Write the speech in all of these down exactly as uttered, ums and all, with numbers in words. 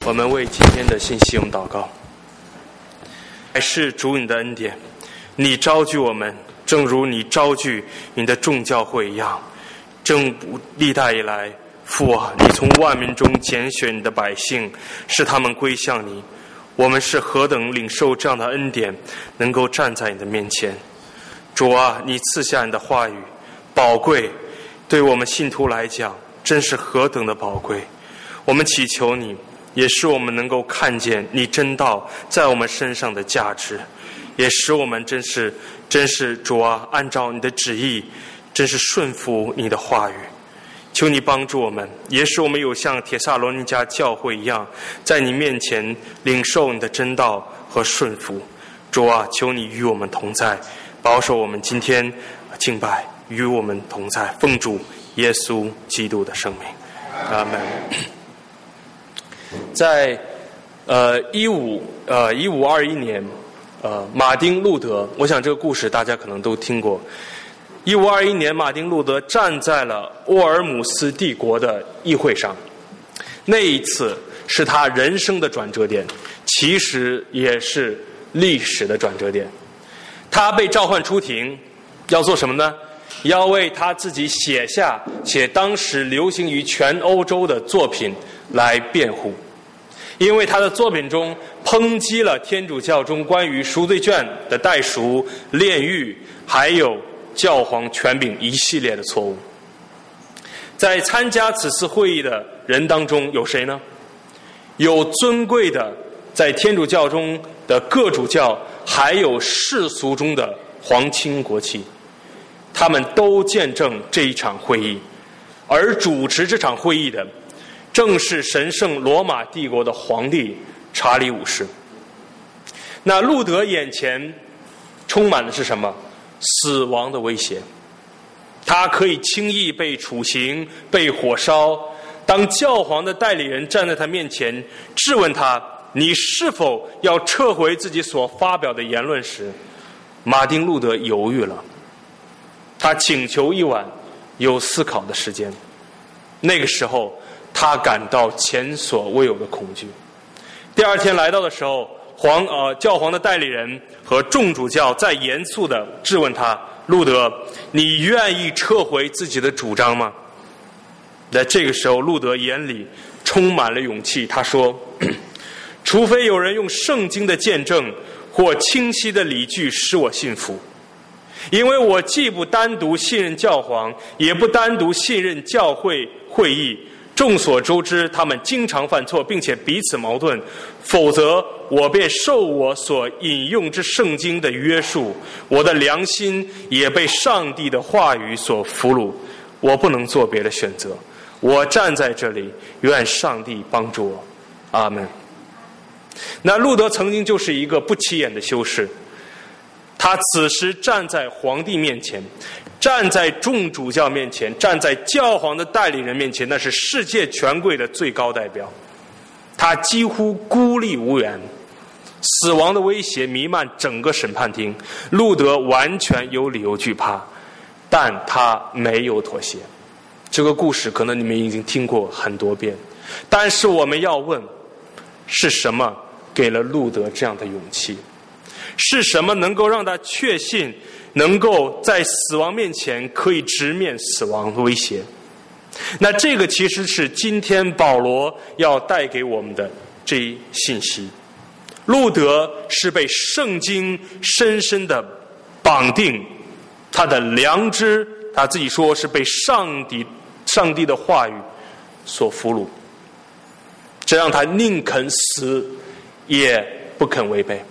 我们为今天的信息用祷告。还是主你的恩典，你召聚我们，正如你召聚你的众教会一样。正历代以来，父啊，你从万民中拣选你的百姓，使他们归向你。我们是何等领受这样的恩典，能够站在你的面前。主啊，你赐下你的话语宝贵，对我们信徒来讲真是何等的宝贵。我们祈求你，也使我们能够看见你真道在我们身上的价值，也使我们真是真是主啊，按照你的旨意，真是顺服你的话语。求你帮助我们，也使我们有像帖撒罗尼迦教会一样，在你面前领受你的真道和顺服。主啊，求你与我们同在，保守我们今天敬拜，与我们同在，奉主耶稣基督的圣名，阿们。在呃一五呃一五二一年，呃马丁路德，我想这个故事大家可能都听过。一五二一年，马丁路德站在了沃尔姆斯帝国的议会上，那一次是他人生的转折点，其实也是历史的转折点。他被召唤出庭，要做什么呢？要为他自己写下且当时流行于全欧洲的作品来辩护，因为他的作品中抨击了天主教中关于赎罪券的代赎、炼狱，还有教皇权柄一系列的错误。在参加此次会议的人当中有谁呢？有尊贵的在天主教中的各主教，还有世俗中的皇亲国戚，他们都见证这一场会议。而主持这场会议的正是神圣罗马帝国的皇帝查理五世。那路德眼前充满的是什么？死亡的威胁。他可以轻易被处刑、被火烧。当教皇的代理人站在他面前质问他，你是否要撤回自己所发表的言论时，马丁路德犹豫了。他请求一晚有思考的时间。那个时候他感到前所未有的恐惧。第二天来到的时候，皇呃教皇的代理人和众主教再严肃地质问他，路德，你愿意撤回自己的主张吗？在这个时候，路德眼里充满了勇气，他说，除非有人用圣经的见证或清晰的理据使我信服，因为我既不单独信任教皇，也不单独信任教会会议。众所周知，他们经常犯错，并且彼此矛盾，否则我便受我所引用之圣经的约束，我的良心也被上帝的话语所俘虏，我不能做别的选择。我站在这里，愿上帝帮助我，阿们。那路德曾经就是一个不起眼的修士，他此时站在皇帝面前，站在众主教面前，站在教皇的代理人面前，那是世界权贵的最高代表。他几乎孤立无援，死亡的威胁弥漫整个审判厅，路德完全有理由惧怕，但他没有妥协。这个故事可能你们已经听过很多遍，但是我们要问，是什么给了路德这样的勇气？是什么能够让他确信能够在死亡面前可以直面死亡的威胁？那这个其实是今天保罗要带给我们的这一信息。路德是被圣经深深的绑定，他的良知，他自己说是被上帝上帝的话语所俘虏，这让他宁肯死也不肯违背。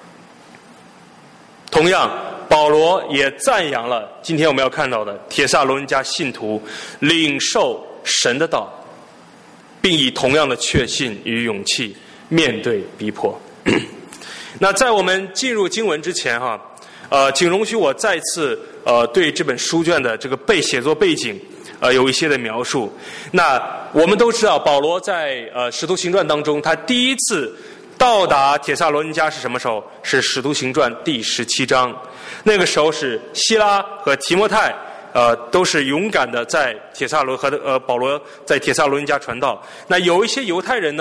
同样，保罗也赞扬了今天我们要看到的帖撒罗尼迦信徒领受神的道，并以同样的确信与勇气面对逼迫。那在我们进入经文之前哈，呃，请容许我再次呃对这本书卷的这个背写作背景呃有一些的描述。那我们都知道，保罗在呃使徒行传当中，他第一次到达帖撒罗尼迦是什么时候？是使徒行传第十七章。那个时候是希拉和提摩太呃都是勇敢的在帖撒罗和呃保罗在帖撒罗尼迦传道。那有一些犹太人呢，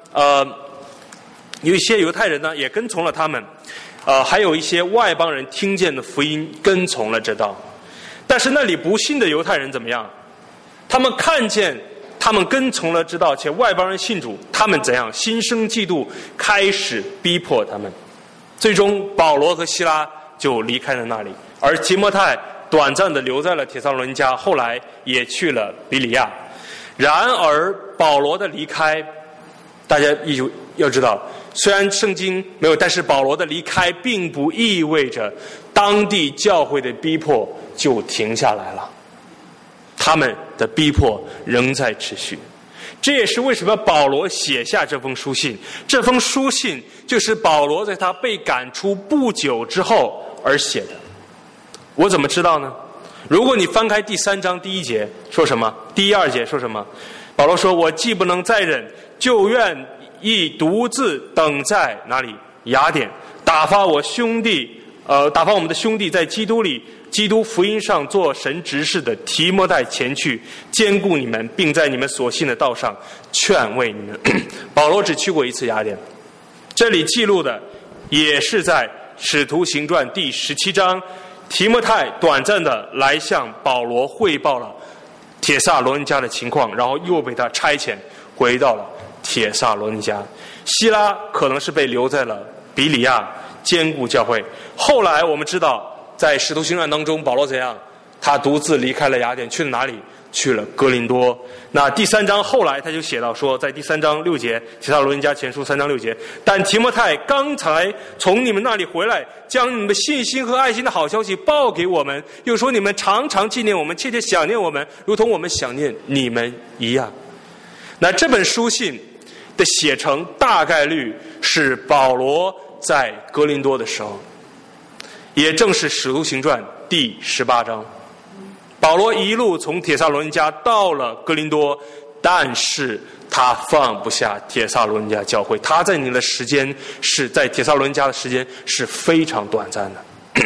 呃，有一些犹太人呢也跟从了他们，呃，还有一些外邦人听见的福音跟从了这道。但是那里不信的犹太人怎么样？他们看见他们跟从了这道，且外邦人信主，他们怎样？心生嫉妒，开始逼迫他们。最终保罗和希拉就离开了那里，而提摩太短暂地留在了帖撒罗尼迦，后来也去了比里亚。然而保罗的离开，大家要知道，虽然圣经没有，但是保罗的离开并不意味着当地教会的逼迫就停下来了，他们的逼迫仍在持续。这也是为什么保罗写下这封书信。这封书信就是保罗在他被赶出不久之后而写的。我怎么知道呢？如果你翻开第三章第一节说什么，第一二节说什么？保罗说，我既不能再忍，就愿意独自等在哪里？雅典，打发我兄弟呃，打发我们的兄弟在基督里基督福音上做神执事的提摩太前去，兼顾你们，并在你们所信的道上劝慰你们。保罗只去过一次雅典，这里记录的也是在使徒行传第十七章，提摩太短暂的来向保罗汇报了帖撒罗尼迦的情况，然后又被他差遣回到了帖撒罗尼迦。希拉可能是被留在了比里亚兼顾教会。后来我们知道，在使徒行传当中，保罗怎样？他独自离开了雅典，去了哪里？去了哥林多。那第三章后来他就写到说，在第三章六节，帖撒罗尼迦前书三章六节，但提摩太刚才从你们那里回来，将你们的信心和爱心的好消息报给我们，又说你们常常纪念我们，切切想念我们，如同我们想念你们一样。那这本书信的写成大概率是保罗在哥林多的时候，也正是使徒行传第十八章。保罗一路从帖撒罗尼迦到了哥林多，但是他放不下帖撒罗尼迦教会，他在你的时间是在帖撒罗尼迦的时间是非常短暂的，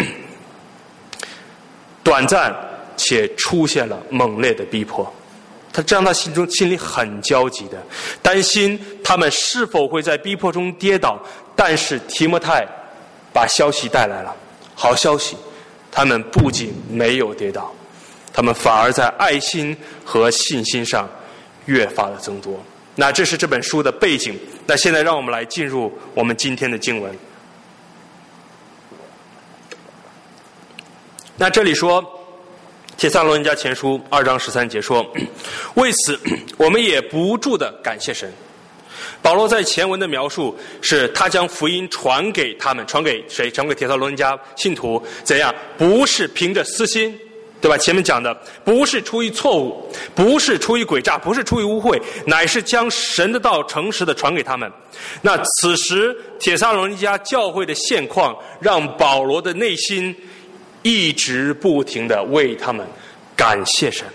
短暂且出现了猛烈的逼迫。他这样，他心中心里很焦急的，担心他们是否会在逼迫中跌倒。但是提摩太把消息带来了，好消息，他们不仅没有跌倒，他们反而在爱心和信心上越发的增多。那这是这本书的背景。那现在让我们来进入我们今天的经文。那这里说，帖撒罗尼迦前书二章十三节说，为此我们也不住的感谢神。保罗在前文的描述是他将福音传给他们，传给谁？传给帖撒罗尼迦信徒。怎样？不是凭着私心，对吧？前面讲的不是出于错误，不是出于诡诈，不是出于污秽，乃是将神的道诚实的传给他们。那此时帖撒罗尼迦教会的现况，让保罗的内心一直不停的为他们感谢神。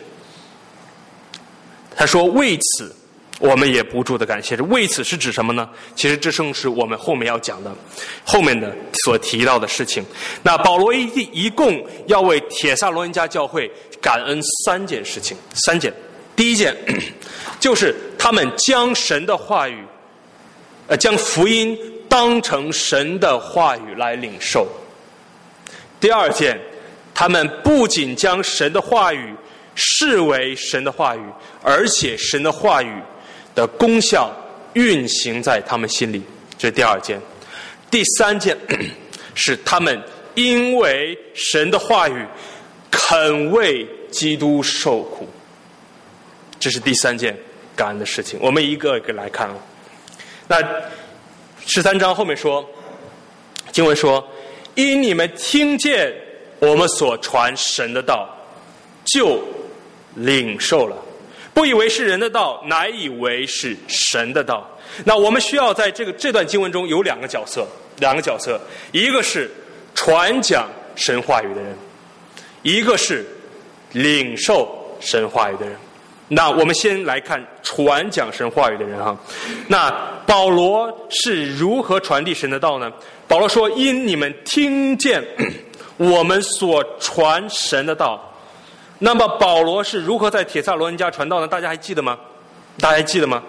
他说，为此我们也不住的感谢神。为此是指什么呢？其实这正是我们后面要讲的，后面的所提到的事情。那保罗一一共要为帖撒罗尼迦教会感恩三件事情，三件。第一件就是他们将神的话语，呃，将福音当成神的话语来领受。第二件，他们不仅将神的话语视为神的话语，而且神的话语的功效运行在他们心里，这是第二件。第三件是他们因为神的话语肯为基督受苦，这是第三件感恩的事情。我们一个一个来看。那十三章后面说，经文说，因你们听见我们所传神的道，就领受了，不以为是人的道，乃以为是神的道。那我们需要在这个这段经文中有两个角色，两个角色，一个是传讲神话语的人，一个是领受神话语的人。那我们先来看传讲神话语的人哈。那保罗是如何传递神的道呢？保罗说，因你们听见我们所传神的道。那么保罗是如何在帖撒罗尼迦传道呢？大家还记得吗？大家还记得吗？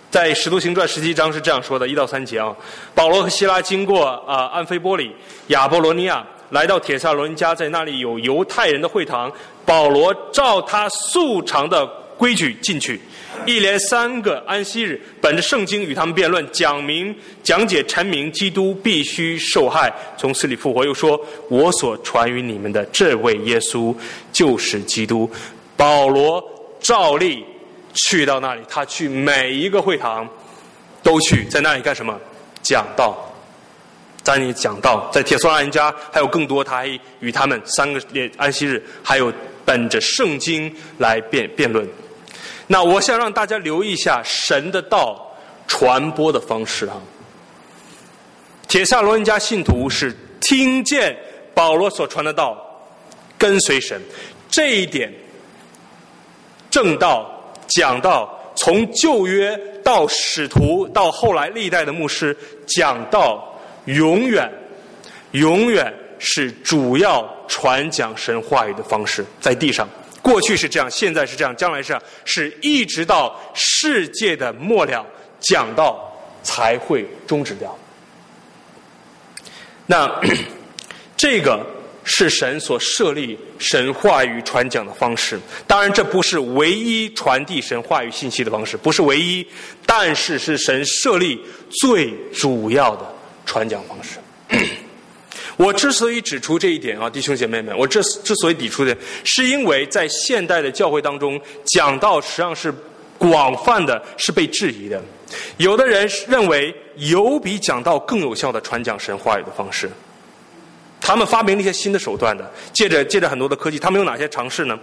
在《使徒行传》十七章是这样说的，一到三节啊。保罗和希拉经过啊、呃、安菲波里、亚波罗尼亚，来到帖撒罗尼迦，在那里有犹太人的会堂。保罗照他素常的规矩进去，一连三个安息日，本着圣经与他们辩论，讲明讲解阐明基督必须受害，从死里复活。又说：我所传于你们的这位耶稣就是基督。保罗照例去到那里，他去每一个会堂都去，在那里干什么？讲道。在那里讲道，在帖撒罗尼迦还有更多，他还与他们三个安息日，还有本着圣经来辩辩论。那我想让大家留意一下神的道传播的方式啊。帖撒罗尼迦信徒是听见保罗所传的道，跟随神，这一点正道讲道，从旧约到使徒到后来历代的牧师，讲道永远永远是主要传讲神话语的方式，在地上过去是这样，现在是这样，将来是这样，是一直到世界的末了，讲道才会终止掉。那这个是神所设立神话语传讲的方式，当然这不是唯一传递神话语信息的方式，不是唯一，但是是神设立最主要的传讲方式。我之所以指出这一点啊，弟兄姐妹们，我之之所以抵触的，是因为在现代的教会当中，讲道实际上是广泛的，是被质疑的。有的人认为有比讲道更有效的传讲神话语的方式，他们发明了一些新的手段的，借着借着很多的科技，他们有哪些尝试呢？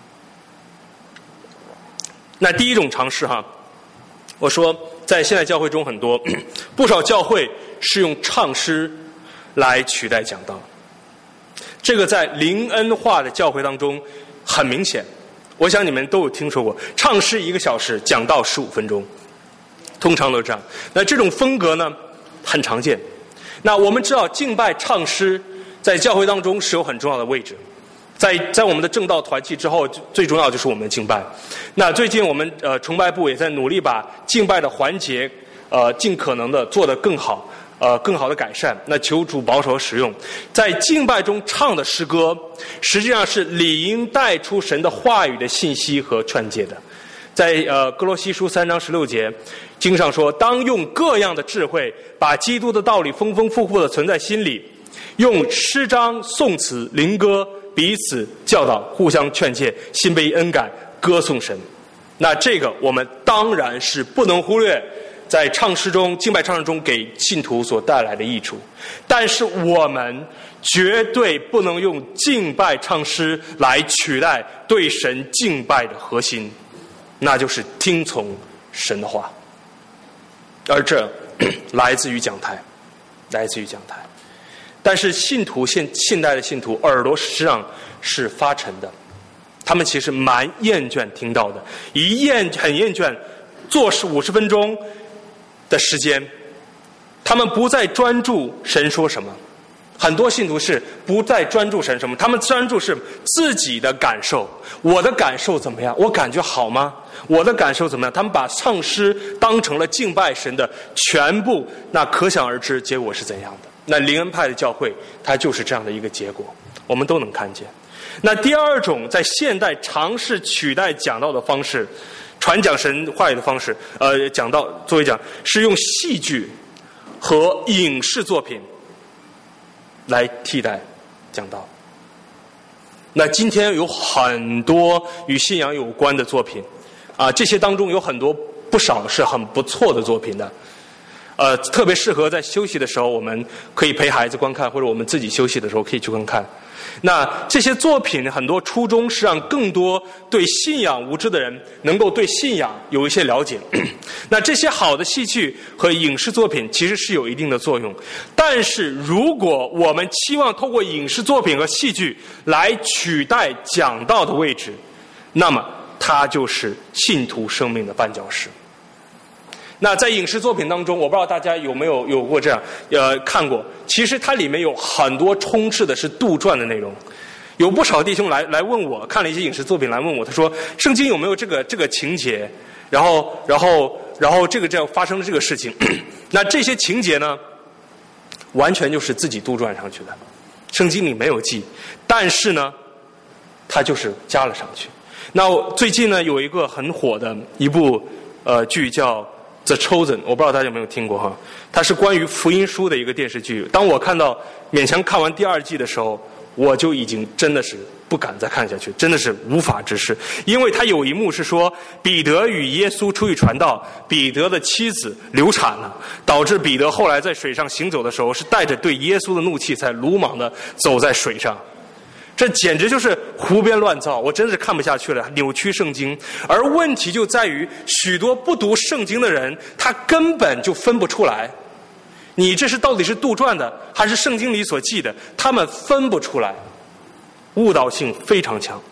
那第一种尝试哈，我说在现代教会中很多不少教会是用唱诗来取代讲道，这个在灵恩化的教会当中很明显，我想你们都有听说过，唱诗一个小时，讲道十五分钟，通常都这样。那这种风格呢很常见。那我们知道敬拜唱诗在教会当中是有很重要的位置，在在我们的正道团契之后，最重要就是我们的敬拜。那最近我们呃崇拜部也在努力把敬拜的环节呃尽可能的做得更好，呃更好的改善。那求主保守使用。在敬拜中唱的诗歌，实际上是理应带出神的话语的信息和劝诫的。在呃哥罗西书三章十六节，经上说，当用各样的智慧，把基督的道理丰丰富富的存在心里，用诗章、颂词、灵歌彼此教导，互相劝诫，心被恩感，歌颂神。那这个我们当然是不能忽略在唱诗中、敬拜唱诗中给信徒所带来的益处，但是我们绝对不能用敬拜唱诗来取代对神敬拜的核心，那就是听从神的话，而这来自于讲台，来自于讲台。但是信徒现现代的信徒耳朵实际上是发沉的，他们其实蛮厌倦听到的，一厌很厌倦做事五十分钟的时间，他们不再专注神说什么。很多信徒是不再专注神什么，他们专注是自己的感受，我的感受怎么样，我感觉好吗，我的感受怎么样，他们把唱诗当成了敬拜神的全部，那可想而知结果是怎样的。那灵恩派的教会它就是这样的一个结果，我们都能看见。那第二种在现代尝试取代讲道的方式，传讲神话语的方式，呃，讲道作为讲是用戏剧和影视作品来替代讲道。那今天有很多与信仰有关的作品啊，这些当中有很多不少是很不错的作品的，呃，特别适合在休息的时候，我们可以陪孩子观看，或者我们自己休息的时候可以去观看。那这些作品很多初衷是让更多对信仰无知的人能够对信仰有一些了解。那这些好的戏剧和影视作品其实是有一定的作用，但是如果我们期望透过影视作品和戏剧来取代讲道的位置，那么它就是信徒生命的绊脚石。那在影视作品当中，我不知道大家有没有有过这样呃看过，其实它里面有很多充斥的是杜撰的内容。有不少弟兄来来问我，看了一些影视作品来问我，他说圣经有没有这个这个情节，然后然后然后这个这样发生了这个事情，那这些情节呢，完全就是自己杜撰上去的，圣经里没有记，但是呢，他就是加了上去。那最近呢，有一个很火的一部呃剧叫《The Chosen》，我不知道大家有没有听过哈？它是关于福音书的一个电视剧。当我看到勉强看完第二季的时候，我就已经真的是不敢再看下去，真的是无法直视。因为他有一幕是说，彼得与耶稣出去传道，彼得的妻子流产了，导致彼得后来在水上行走的时候，是带着对耶稣的怒气，才鲁莽的走在水上。这简直就是胡编乱造，我真是看不下去了，扭曲圣经。而问题就在于，许多不读圣经的人，他根本就分不出来，你这是到底是杜撰的，还是圣经里所记的，他们分不出来，误导性非常强。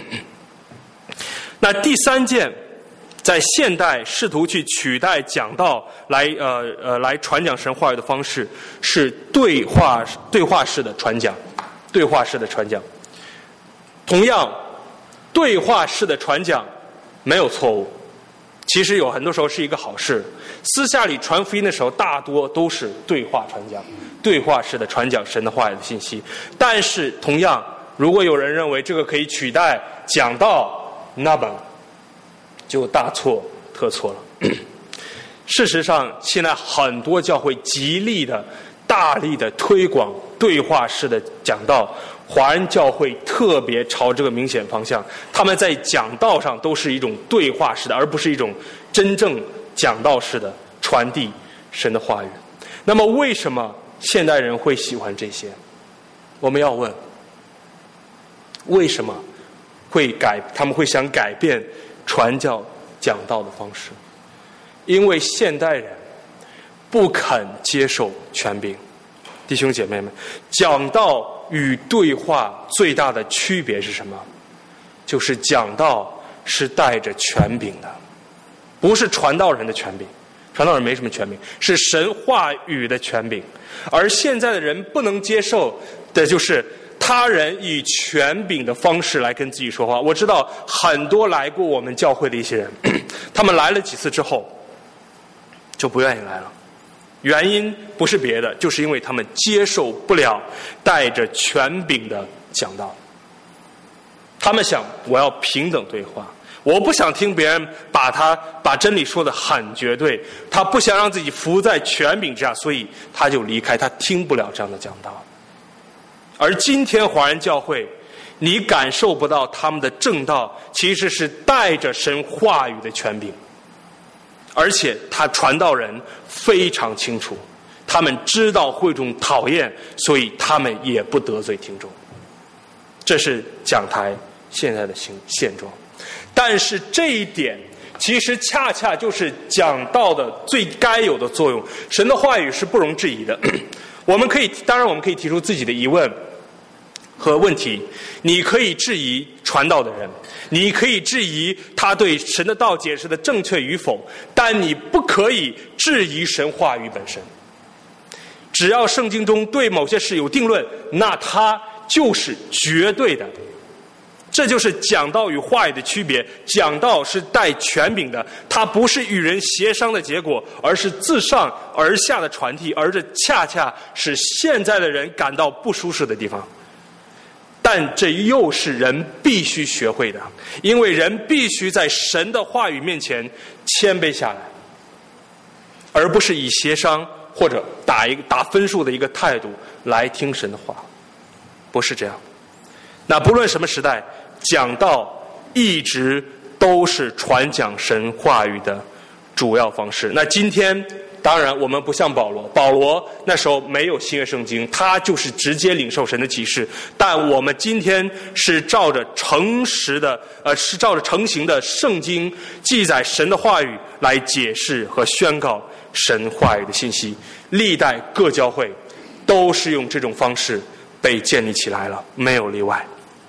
那第三件，在现代试图去取代讲道来呃呃来传讲神话语的方式，是对话对话式的传讲，对话式的传讲。同样，对话式的传讲没有错误，其实有很多时候是一个好事。私下里传福音的时候，大多都是对话传讲，对话式的传讲神的话语的信息。但是，同样，如果有人认为这个可以取代讲道，那么就大错特错了。事实上，现在很多教会极力的、大力的推广对话式的讲道。华人教会特别朝这个明显方向，他们在讲道上都是一种对话式的，而不是一种真正讲道式的传递神的话语。那么为什么现代人会喜欢这些？我们要问，为什么会改？他们会想改变传教讲道的方式？因为现代人不肯接受权柄。弟兄姐妹们，讲道与对话最大的区别是什么？就是讲道是带着权柄的，不是传道人的权柄，传道人没什么权柄，是神话语的权柄。而现在的人不能接受的就是他人以权柄的方式来跟自己说话。我知道很多来过我们教会的一些人，他们来了几次之后就不愿意来了，原因不是别的，就是因为他们接受不了带着权柄的讲道。他们想，我要平等对话，我不想听别人把他把真理说得很绝对，他不想让自己服在权柄之下，所以他就离开，他听不了这样的讲道。而今天华人教会，你感受不到他们的正道其实是带着神话语的权柄，而且他传道人非常清楚，他们知道会众讨厌，所以他们也不得罪听众。这是讲台现在的现状。但是这一点其实恰恰就是讲道的最该有的作用。神的话语是不容置疑的。我们可以，当然我们可以提出自己的疑问和问题，你可以质疑传道的人，你可以质疑他对神的道解释的正确与否，但你不可以质疑神话语本身。只要圣经中对某些事有定论，那它就是绝对的。这就是讲道与话语的区别。讲道是带权柄的，它不是与人协商的结果，而是自上而下的传递，而这恰恰是现在的人感到不舒适的地方。但这又是人必须学会的，因为人必须在神的话语面前谦卑下来，而不是以协商或者打一个打分数的一个态度来听神的话，不是这样。那不论什么时代，讲道一直都是传讲神话语的主要方式。那今天当然我们不像保罗，保罗那时候没有新约圣经，他就是直接领受神的启示。但我们今天是照着诚实的呃，是照着成型的圣经记载神的话语来解释和宣告神话语的信息。历代各教会都是用这种方式被建立起来了，没有例外。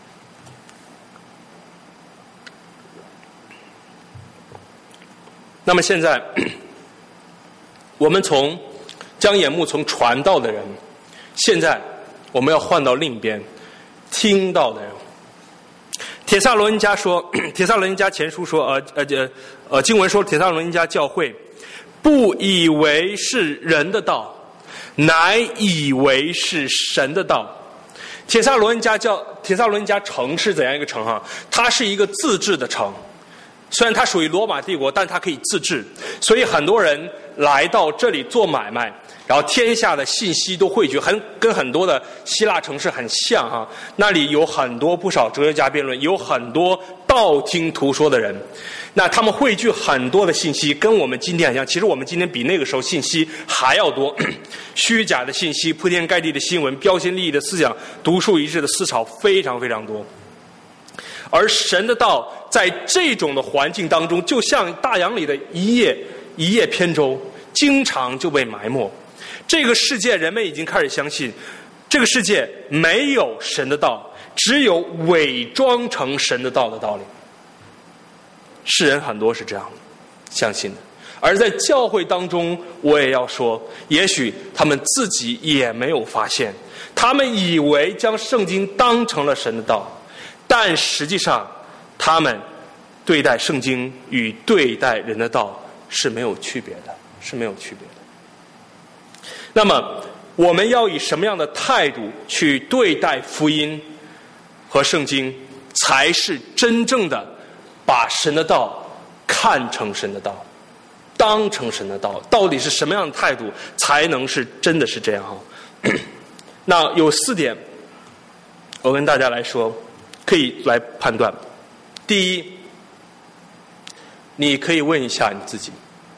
那么现在我们从将眼目从传道的人，现在我们要换到另一边，听到的人。帖撒罗尼迦说，帖撒罗尼迦前书说，呃呃呃，经文说帖撒罗尼迦教会不以为是人的道，乃以为是神的道。帖撒罗尼迦教帖撒罗尼迦城是怎样一个城哈？它是一个自治的城，虽然它属于罗马帝国，但它可以自治，所以很多人来到这里做买卖，然后天下的信息都汇聚，很跟很多的希腊城市很像哈。那里有很多不少哲学家辩论，有很多道听途说的人，那他们汇聚很多的信息，跟我们今天很像。其实我们今天比那个时候信息还要多，虚假的信息、铺天盖地的新闻、标新立异的思想、独树一帜的思潮非常非常多。而神的道在这种的环境当中，就像大洋里的一叶一叶扁舟，经常就被埋没。这个世界人们已经开始相信，这个世界没有神的道，只有伪装成神的道的道理。世人很多是这样相信的，而在教会当中，我也要说，也许他们自己也没有发现，他们以为将圣经当成了神的道，但实际上他们对待圣经与对待人的道是没有区别的，是没有区别的。那么我们要以什么样的态度去对待福音和圣经，才是真正的把神的道看成神的道，当成神的道？到底是什么样的态度才能是真的是这样？那有四点我跟大家来说，可以来判断。第一，你可以问一下你自己，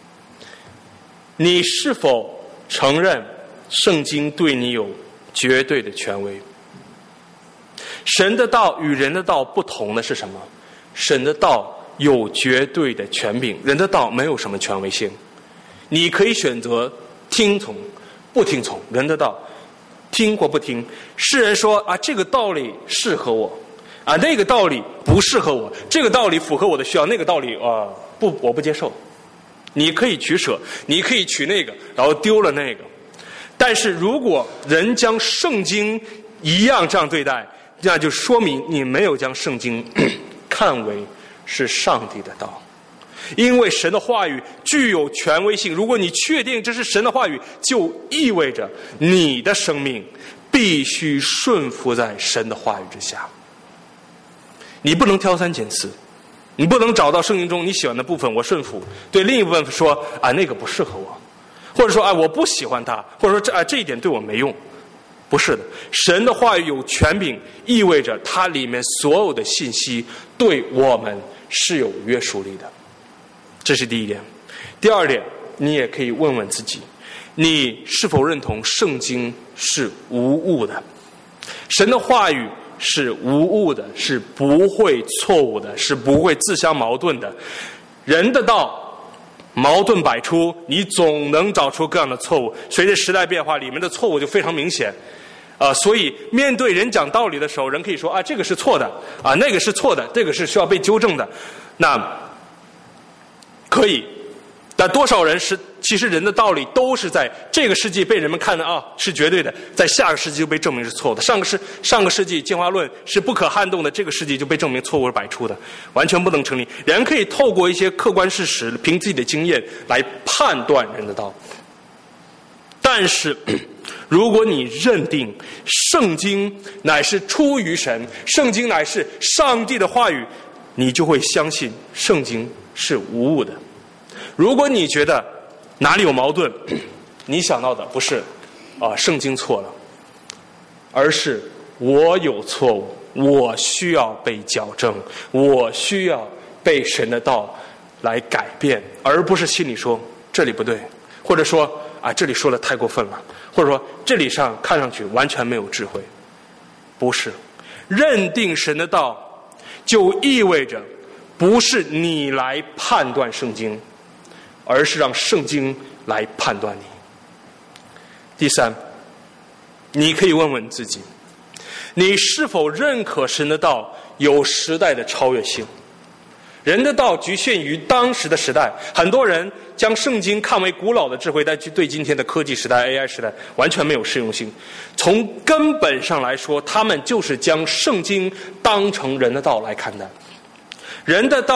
你是否承认圣经对你有绝对的权威？神的道与人的道不同的是什么？神的道有绝对的权柄，人的道没有什么权威性。你可以选择听从不听从人的道，听或不听。世人说啊，这个道理适合我啊，那个道理不适合我，这个道理符合我的需要，那个道理啊不，我不接受。你可以取舍，你可以取那个，然后丢了那个。但是如果人将圣经一样这样对待，那就说明你没有将圣经看为是上帝的道。因为神的话语具有权威性，如果你确定这是神的话语，就意味着你的生命必须顺服在神的话语之下。你不能挑三拣四，你不能找到圣经中你喜欢的部分我顺服，对另一部分说啊那个不适合我，或者说啊我不喜欢它，或者说这啊这一点对我没用。不是的，神的话语有权柄，意味着它里面所有的信息对我们是有约束力的。这是第一点。第二点，你也可以问问自己，你是否认同圣经是无误的？神的话语是无误的，是不会错误的，是不会自相矛盾的。人的道矛盾百出，你总能找出各样的错误。随着时代变化，里面的错误就非常明显。呃，所以面对人讲道理的时候，人可以说啊，这个是错的，啊，那个是错的，这个是需要被纠正的。那可以，但多少人是其实人的道理都是在这个世纪被人们看的啊是绝对的，在下个世纪就被证明是错的。上个世上个世纪进化论是不可撼动的，这个世纪就被证明错误是百出的，完全不能成立。人可以透过一些客观事实，凭自己的经验来判断人的道。但是如果你认定圣经乃是出于神，圣经乃是上帝的话语，你就会相信圣经是无误的。如果你觉得哪里有矛盾，你想到的不是啊圣经错了，而是我有错误，我需要被矫正，我需要被神的道来改变，而不是心里说这里不对，或者说啊这里说的太过分了，或者说这里上看上去完全没有智慧。不是，认定神的道就意味着不是你来判断圣经，而是让圣经来判断你。第三，你可以问问自己，你是否认可神的道有时代的超越性？人的道局限于当时的时代，很多人将圣经看为古老的智慧，但对今天的科技时代 A I 时代完全没有适用性。从根本上来说，他们就是将圣经当成人的道来看待。人的道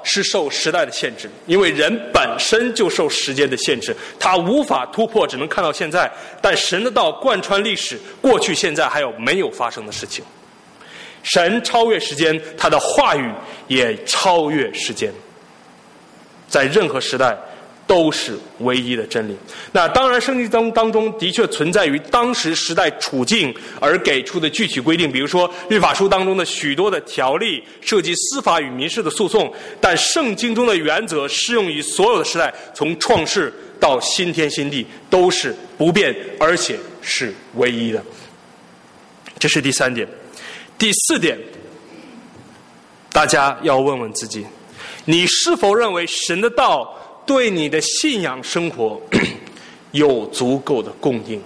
是受时代的限制，因为人本身就受时间的限制，他无法突破，只能看到现在。但神的道贯穿历史，过去、现在还有没有发生的事情。神超越时间，他的话语也超越时间，在任何时代都是唯一的真理。那当然圣经当当中的确存在于当时时代处境而给出的具体规定，比如说律法书当中的许多的条例涉及司法与民事的诉讼，但圣经中的原则适用于所有的时代，从创世到新天新地都是不变，而且是唯一的。这是第三点。第四点，大家要问问自己，你是否认为神的道对你的信仰生活有足够的供应，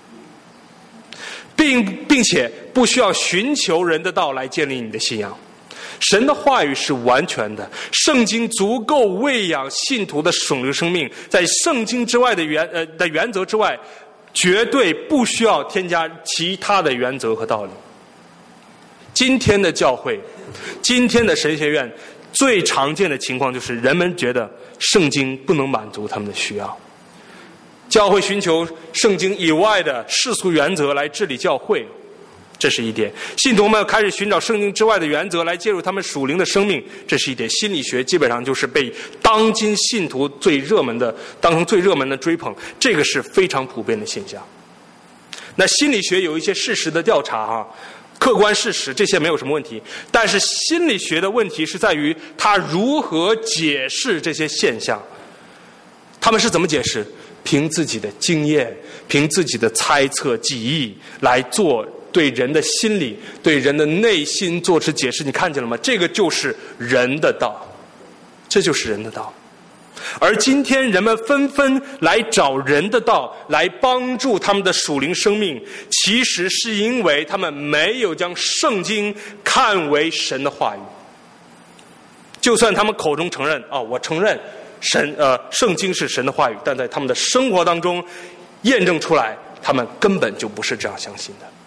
并并且不需要寻求人的道来建立你的信仰。神的话语是完全的，圣经足够喂养信徒的属灵生命，在圣经之外的原呃的原则之外，绝对不需要添加其他的原则和道理。今天的教会，今天的神学院最常见的情况就是人们觉得圣经不能满足他们的需要，教会寻求圣经以外的世俗原则来治理教会，这是一点。信徒们开始寻找圣经之外的原则来介入他们属灵的生命，这是一点。心理学基本上就是被当今信徒最热门的当成最热门的追捧，这个是非常普遍的现象。那心理学有一些事实的调查哈、啊客观事实这些没有什么问题，但是心理学的问题是在于他如何解释这些现象。他们是怎么解释？凭自己的经验，凭自己的猜测记忆来做对人的心理、对人的内心做出解释。你看见了吗？这个就是人的道，这就是人的道。而今天人们纷纷来找人的道来帮助他们的属灵生命，其实是因为他们没有将圣经看为神的话语。就算他们口中承认啊、哦，我承认神呃圣经是神的话语，但在他们的生活当中验证出来，他们根本就不是这样相信的。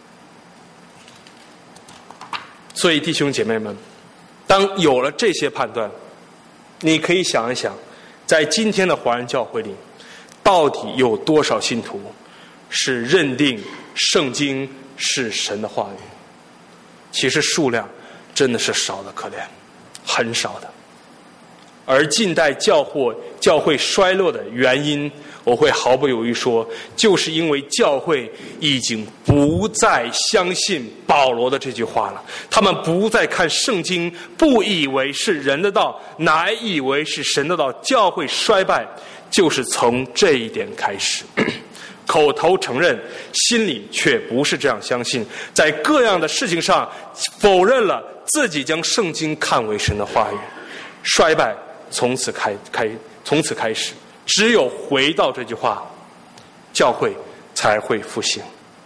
所以弟兄姐妹们，当有了这些判断，你可以想一想，在今天的华人教会里，到底有多少信徒是认定圣经是神的话语？其实数量真的是少得可怜，很少的。而近代教会教会衰落的原因，我会毫不犹豫说，就是因为教会已经不再相信保罗的这句话了。他们不再看圣经，不以为是人的道，乃以为是神的道。教会衰败就是从这一点开始。口头承认，心里却不是这样相信，在各样的事情上否认了自己将圣经看为神的话语。衰败从此开开从此开始，只有回到这句话，教会才会复兴。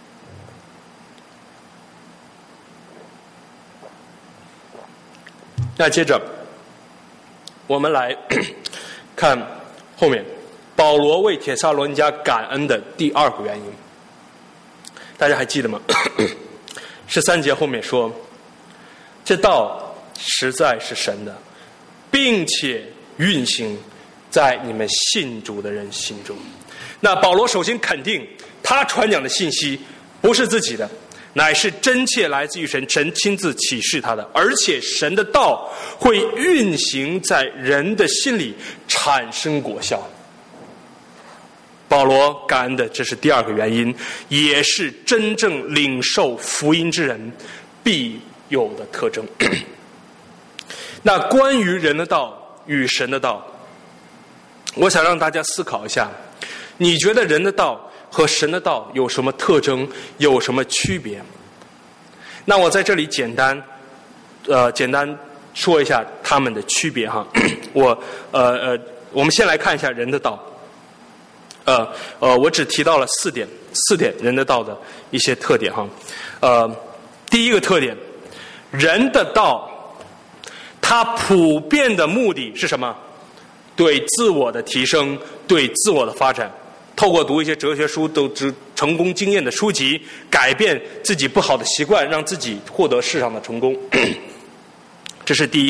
那接着我们来看后面保罗为帖撒罗尼迦感恩的第二个原因。大家还记得吗？十三节后面说，这道实在是神的，并且运行在你们信主的人心中。那保罗首先肯定他传讲的信息不是自己的，乃是真切来自于神，神亲自启示他的，而且神的道会运行在人的心里，产生果效。保罗感恩的这是第二个原因，也是真正领受福音之人必有的特征。那关于人的道与神的道，我想让大家思考一下，你觉得人的道和神的道有什么特征，有什么区别？那我在这里简单呃简单说一下他们的区别哈。我呃呃我们先来看一下人的道。呃呃我只提到了四点四点人的道的一些特点哈。呃第一个特点，人的道它普遍的目的是什么？对自我的提升，对自我的发展，透过读一些哲学书、都知成功经验的书籍，改变自己不好的习惯，让自己获得世上的成功。这是第一个。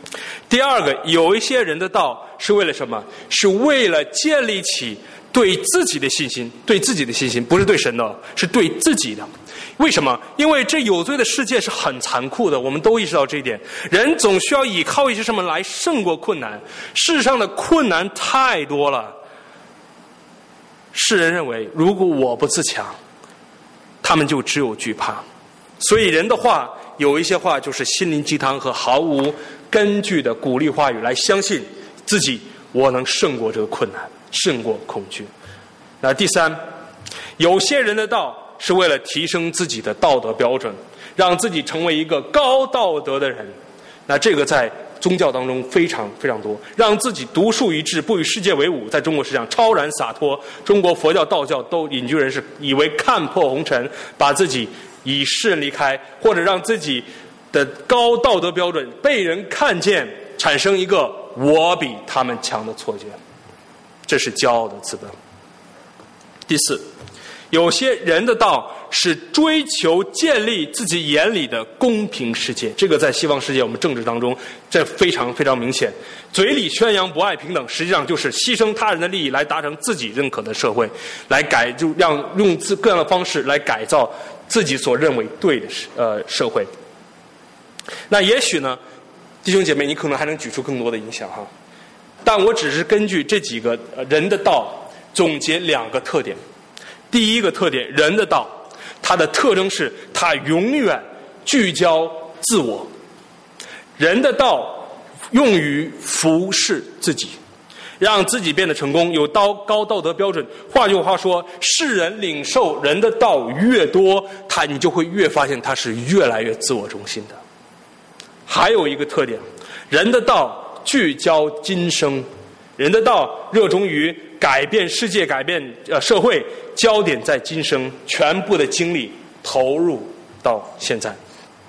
第二个，有一些人的道是为了什么？是为了建立起对自己的信心，对自己的信心，不是对神的，是对自己的。为什么？因为这有罪的世界是很残酷的，我们都意识到这一点。人总需要依靠一些什么来胜过困难，世上的困难太多了。世人认为，如果我不自强，他们就只有惧怕。所以人的话，有一些话就是心灵鸡汤和毫无根据的鼓励话语，来相信自己我能胜过这个困难，胜过恐惧。那第三，有些人的道是为了提升自己的道德标准，让自己成为一个高道德的人。那这个在宗教当中非常非常多，让自己独树一帜，不与世界为伍，在中国市场超然洒脱。中国佛教、道教都隐居人士以为看破红尘，把自己以世人离开，或者让自己的高道德标准被人看见，产生一个我比他们强的错觉，这是骄傲的资本。第四，有些人的道是追求建立自己眼里的公平世界，这个在西方世界我们政治当中这非常非常明显。嘴里宣扬博爱平等，实际上就是牺牲他人的利益来达成自己认可的社会，来改就让用各样的方式来改造自己所认为对的呃社会。那也许呢，弟兄姐妹，你可能还能举出更多的影响哈，但我只是根据这几个人的道总结两个特点。第一个特点，人的道，它的特征是它永远聚焦自我。人的道用于服侍自己，让自己变得成功，有高高道德标准。换句话说，世人领受人的道越多，他你就会越发现他是越来越自我中心的。还有一个特点，人的道聚焦今生，人的道热衷于改变世界，改变呃社会，焦点在今生，全部的精力投入到现在。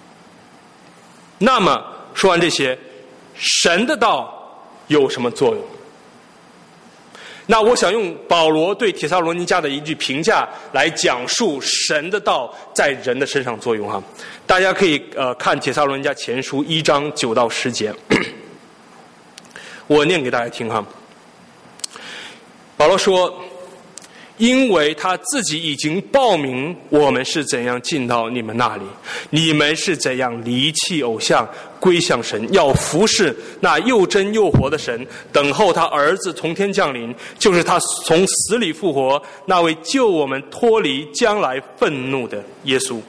那么说完这些，神的道有什么作用？那我想用保罗对帖撒罗尼迦的一句评价来讲述神的道在人的身上作用哈。大家可以呃看帖撒罗尼迦前书一章九到十节，我念给大家听哈。保罗说，因为他自己已经报明我们是怎样进到你们那里，你们是怎样离弃偶像归向神，要服侍那又真又活的神，等候他儿子从天降临，就是他从死里复活，那位救我们脱离将来愤怒的耶稣。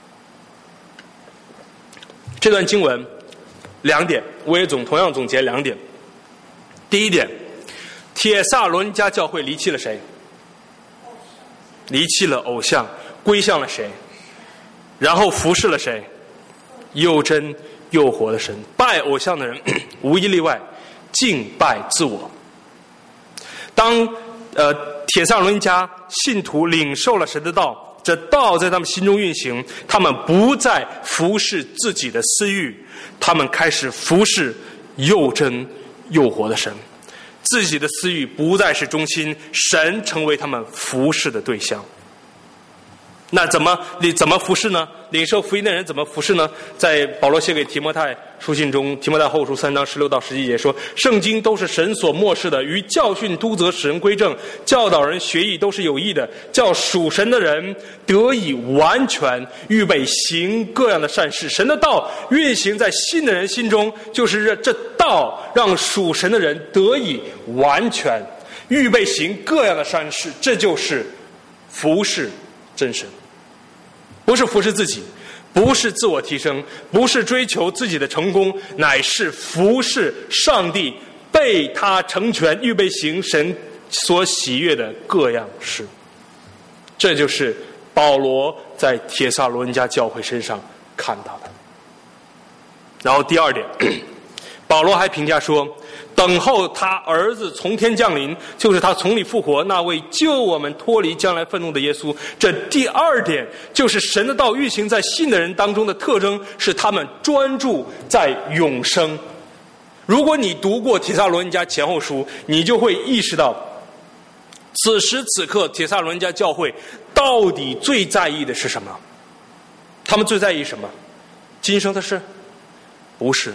这段经文两点，我也总同样总结两点。第一点，帖撒罗尼迦教会离弃了谁？离弃了偶像，归向了谁？然后服侍了谁？又真又活的神。拜偶像的人无一例外敬拜自我。当呃帖撒罗尼迦信徒领受了神的道，这道在他们心中运行，他们不再服侍自己的私欲，他们开始服侍又真又活的神。自己的私欲不再是中心，神成为他们服侍的对象。那怎么你怎么服侍呢？领受福音的人怎么服侍呢？在保罗写给提摩太书信中，提摩太后书三章十六到十七节说，圣经都是神所默示的，于教训、督责、使人归正、教导人学义都是有益的，叫属神的人得以完全，预备行各样的善事。神的道运行在信的人心中，就是这道让属神的人得以完全，预备行各样的善事，这就是服侍真神。不是服侍自己，不是自我提升，不是追求自己的成功，乃是服侍上帝，被他成全，预备行神所喜悦的各样事。这就是保罗在帖撒罗尼迦教会身上看到的。然后第二点，保罗还评价说，等候他儿子从天降临，就是他从里复活，那位救我们脱离将来愤怒的耶稣。这第二点就是神的道运行在信的人当中的特征，是他们专注在永生。如果你读过帖撒罗尼迦前后书，你就会意识到，此时此刻帖撒罗尼迦教会到底最在意的是什么？他们最在意什么？今生的事？不是。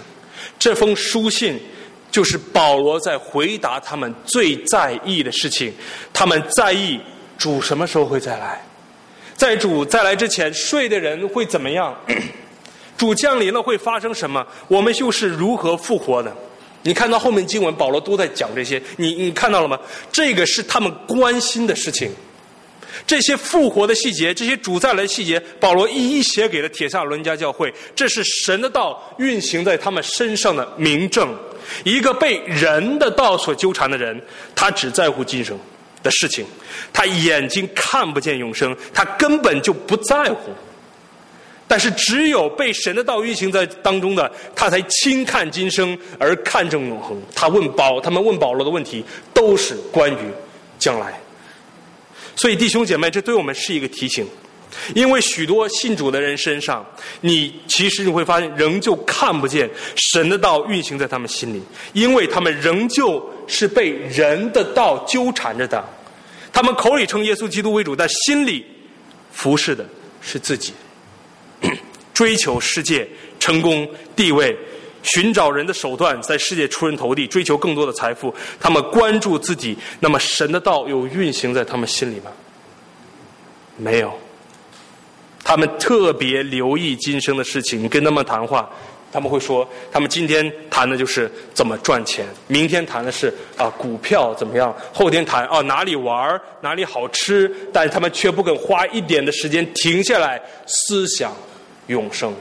这封书信就是保罗在回答他们最在意的事情。他们在意主什么时候会再来，在主再来之前睡的人会怎么样，主降临了会发生什么，我们又是如何复活的。你看到后面经文保罗都在讲这些，你你看到了吗？这个是他们关心的事情。这些复活的细节，这些主再来的细节，保罗一一写给了帖撒罗尼迦教会。这是神的道运行在他们身上的明证。一个被人的道所纠缠的人，他只在乎今生的事情，他眼睛看不见永生，他根本就不在乎。但是只有被神的道运行在当中的，他才轻看今生而看重永恒。他问保他们问保罗的问题都是关于将来。所以弟兄姐妹，这对我们是一个提醒，因为许多信主的人身上，你其实你会发现仍旧看不见神的道运行在他们心里，因为他们仍旧是被人的道纠缠着的。他们口里称耶稣基督为主，但心里服侍的是自己，追求世界成功地位，寻找人的手段，在世界出人头地，追求更多的财富。他们关注自己，那么神的道有运行在他们心里吗？没有。他们特别留意今生的事情，你跟他们谈话，他们会说他们今天谈的就是怎么赚钱，明天谈的是啊股票怎么样，后天谈啊哪里玩哪里好吃，但他们却不肯花一点的时间停下来思想永生。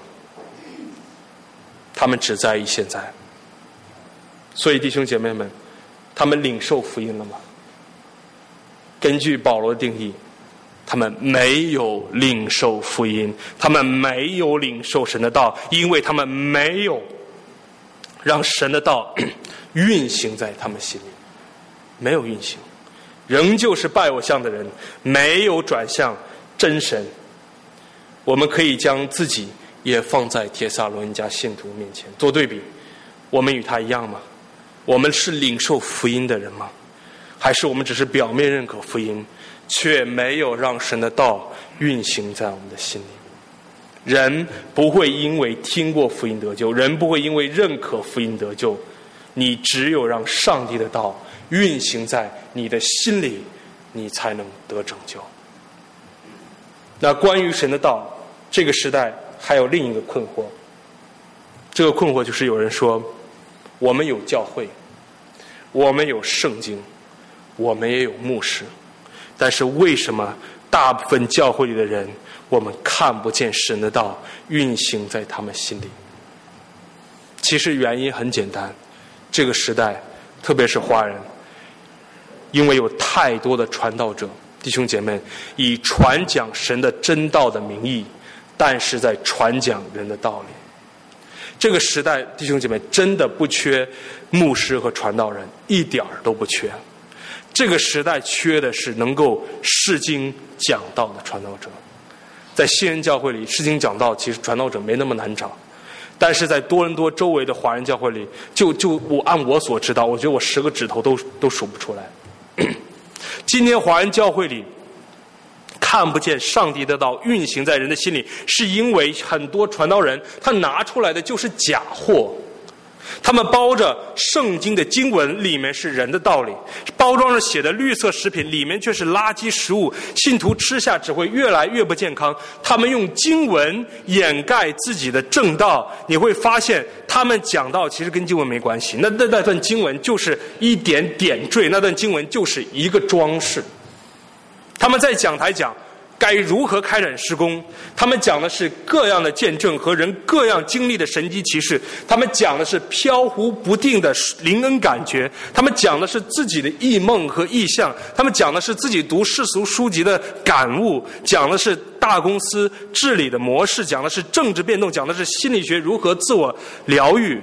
他们只在意现在。所以弟兄姐妹们，他们领受福音了吗？根据保罗的定义，他们没有领受福音，他们没有领受神的道，因为他们没有让神的道运行在他们心里，没有运行，仍旧是拜偶像的人，没有转向真神。我们可以将自己也放在帖撒罗尼迦信徒面前做对比，我们与他一样吗？我们是领受福音的人吗？还是我们只是表面认可福音，却没有让神的道运行在我们的心里？人不会因为听过福音得救，人不会因为认可福音得救，你只有让上帝的道运行在你的心里，你才能得拯救。那关于神的道，这个时代还有另一个困惑，这个困惑就是有人说，我们有教会，我们有圣经，我们也有牧师，但是为什么大部分教会里的人，我们看不见神的道运行在他们心里？其实原因很简单，这个时代特别是华人，因为有太多的传道者弟兄姐妹以传讲神的真道的名义，但是在传讲人的道理。这个时代弟兄姐妹真的不缺牧师和传道人，一点儿都不缺。这个时代缺的是能够释经讲道的传道者。在西恩教会里，释经讲道其实传道者没那么难找，但是在多伦多周围的华人教会里，就就我按我所知道，我觉得我十个指头都都数不出来。今天华人教会里看不见上帝的道运行在人的心里，是因为很多传道人他拿出来的就是假货，他们包着圣经的经文，里面是人的道理，包装着写的绿色食品，里面却是垃圾食物，信徒吃下只会越来越不健康。他们用经文掩盖自己的正道，你会发现他们讲道其实跟经文没关系，那那那段经文就是一点点缀，那段经文就是一个装饰。他们在讲台讲该如何开展施工，他们讲的是各样的见证和人各样经历的神迹奇事，他们讲的是飘忽不定的灵恩感觉，他们讲的是自己的异梦和异象，他们讲的是自己读世俗书籍的感悟，讲的是大公司治理的模式，讲的是政治变动，讲的是心理学如何自我疗愈，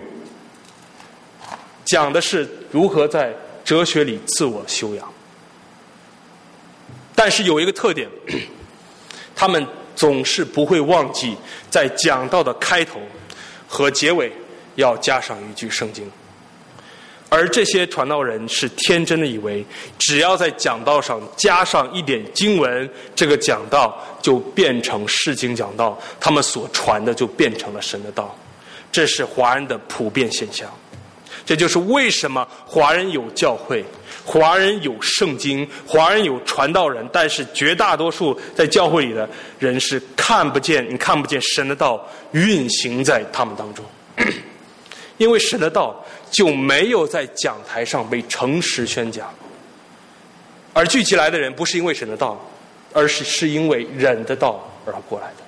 讲的是如何在哲学里自我修养。但是有一个特点，他们总是不会忘记在讲道的开头和结尾要加上一句圣经。而这些传道人是天真的以为只要在讲道上加上一点经文，这个讲道就变成释经讲道，他们所传的就变成了神的道。 这是华人的普遍现象。这就是为什么华人有教会，华人有圣经，华人有传道人，但是绝大多数在教会里的人是看不见，你看不见神的道运行在他们当中。因为神的道就没有在讲台上被诚实宣讲，而聚集来的人不是因为神的道，而是是因为人的道而过来的。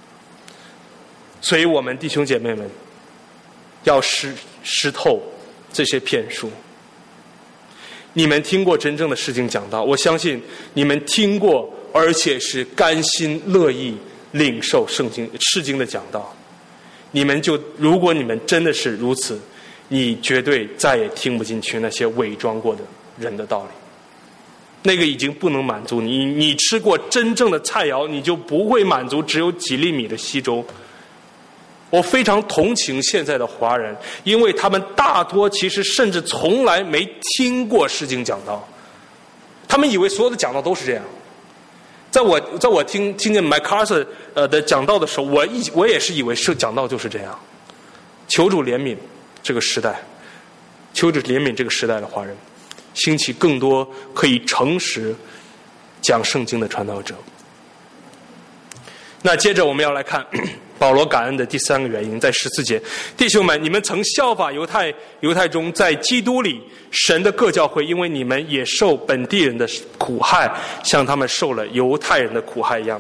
所以我们弟兄姐妹们要识识透这些骗术。你们听过真正的释经讲道，我相信你们听过，而且是甘心乐意领受圣经释经的讲道。你们就如果你们真的是如此，你绝对再也听不进去那些伪装过的人的道理，那个已经不能满足你。你吃过真正的菜肴，你就不会满足只有几粒米的稀粥。我非常同情现在的华人，因为他们大多其实甚至从来没听过释经讲道，他们以为所有的讲道都是这样。在我在我听听见 MacArthur 呃的讲道的时候，我一我也是以为是讲道就是这样。求主怜悯这个时代，求主怜悯这个时代的华人，兴起更多可以诚实讲圣经的传道者。那接着我们要来看保罗感恩的第三个原因，在十四节，弟兄们，你们曾效法犹太犹太中在基督里神的各教会，因为你们也受本地人的苦害，像他们受了犹太人的苦害一样。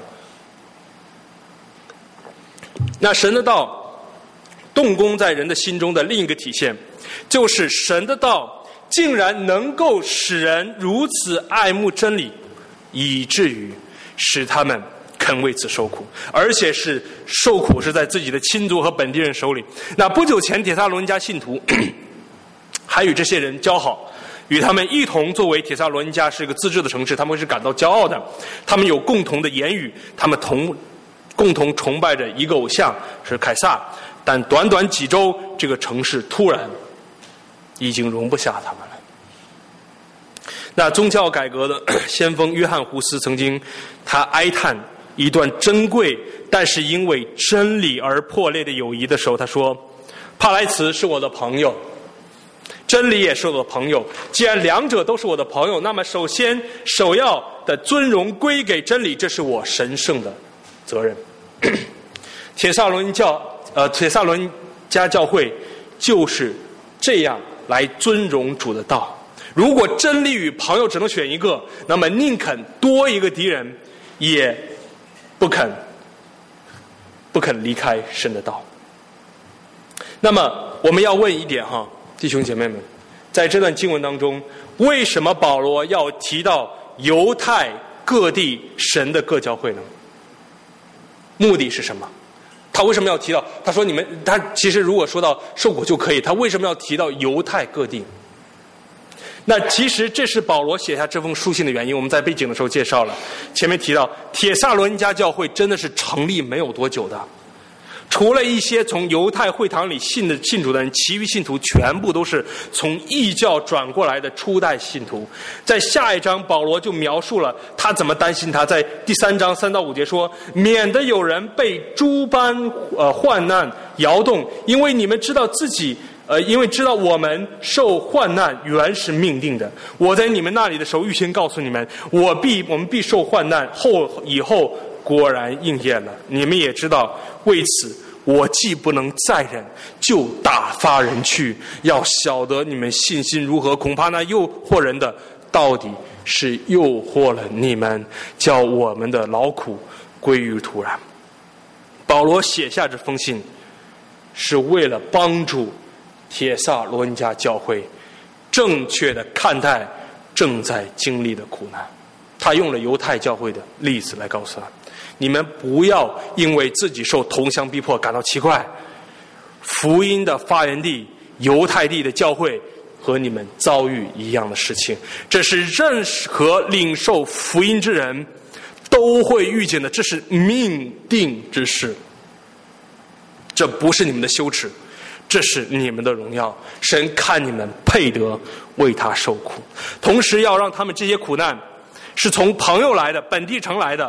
那神的道动工在人的心中的另一个体现，就是神的道竟然能够使人如此爱慕真理，以至于使他们肯为此受苦，而且是受苦是在自己的亲族和本地人手里。那不久前帖撒罗尼迦信徒还与这些人交好，与他们一同作为帖撒罗尼迦是一个自治的城市，他们是感到骄傲的。他们有共同的言语，他们同共同崇拜着一个偶像，是凯撒。但短短几周，这个城市突然已经容不下他们了。那宗教改革的先锋约翰胡斯曾经他哀叹一段珍贵但是因为真理而破裂的友谊的时候，他说，帕莱茨是我的朋友，真理也是我的朋友，既然两者都是我的朋友，那么首先首要的尊荣归给真理，这是我神圣的责任。帖撒罗尼教呃帖撒罗尼迦教会就是这样来尊荣主的道。如果真理与朋友只能选一个，那么宁肯多一个敌人，也不肯不肯离开神的道。那么我们要问一点哈，弟兄姐妹们，在这段经文当中，为什么保罗要提到犹太各地神的各教会呢？目的是什么？他为什么要提到？他说你们，他其实如果说到受苦就可以，他为什么要提到犹太各地？那其实这是保罗写下这封书信的原因，我们在背景的时候介绍了。前面提到帖撒罗尼迦教会真的是成立没有多久的，除了一些从犹太会堂里信的信主的人，其余信徒全部都是从异教转过来的初代信徒。在下一章保罗就描述了他怎么担心他，在第三章三到五节说，免得有人被诸般呃患难摇动，因为你们知道自己呃，因为知道我们受患难原是命定的。我在你们那里的时候，预先告诉你们，我必我们必受患难，后以后果然应验了。你们也知道，为此我既不能再忍，就打发人去，要晓得你们信心如何。恐怕那诱惑人的，到底是诱惑了你们，叫我们的劳苦归于土壤。保罗写下这封信，是为了帮助帖撒罗尼迦教会正确的看待正在经历的苦难。他用了犹太教会的例子来告诉他，你们不要因为自己受同乡逼迫感到奇怪，福音的发源地犹太地的教会和你们遭遇一样的事情，这是任何领受福音之人都会遇见的，这是命定之事。这不是你们的羞耻，这是你们的荣耀。神看你们配得为他受苦，同时要让他们这些苦难是从朋友来的，本地城来的，